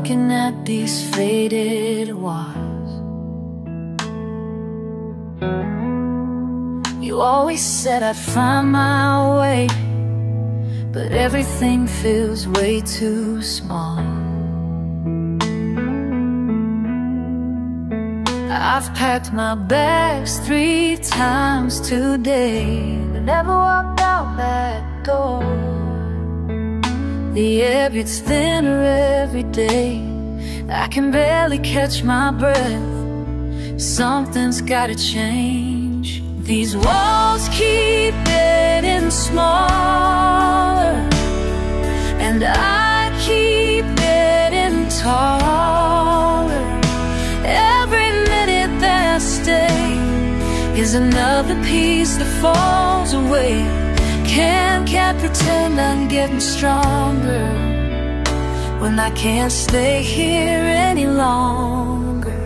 looking at these faded walls. You always said I'd find my way, but everything feels way too small. I've packed my bags 3 times today, but never walked out that door. The air gets thinner every day, I can barely catch my breath. Something's gotta change. These walls keep getting smaller, and I keep getting taller. Every minute that I stay is another piece that falls away. Can't pretend I'm getting stronger when I can't stay here any longer.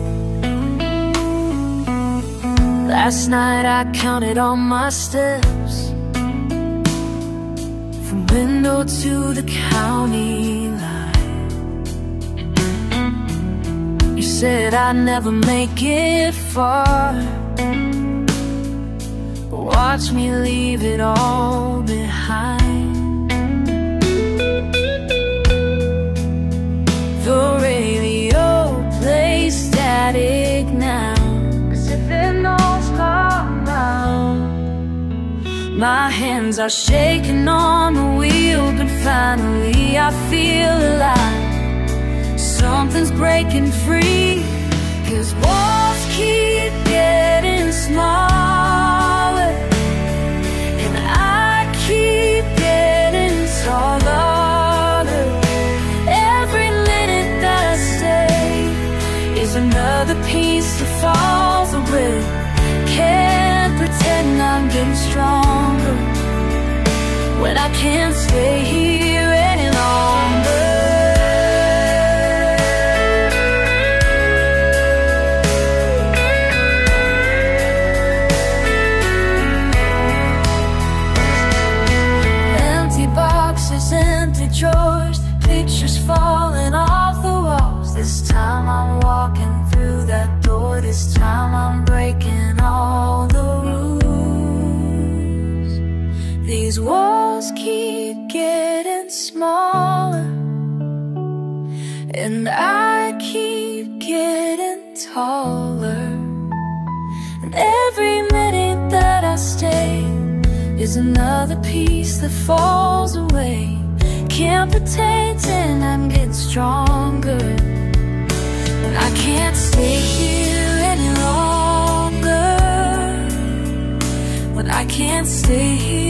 Last night I counted all my steps, from window to the county line. You said I'd never make it far, but watch me leave it all behind. The radio plays static now, 'cause if it knows come round. My hands are shaking on the wheel, but finally I feel alive. Something's breaking free, 'cause walls keep getting smaller, and I keep getting taller. Every minute that I stay is another piece that falls away. Can't pretend I'm getting stronger when I can't stay here any longer. Empty drawers, pictures falling off the walls. This time I'm walking through that door. This time I'm breaking all the rules. These walls keep getting smaller, and I keep getting taller. And every minute that I stay is another piece that falls away. Can't pretend I'm getting stronger when I can't stay here any longer. When I can't stay here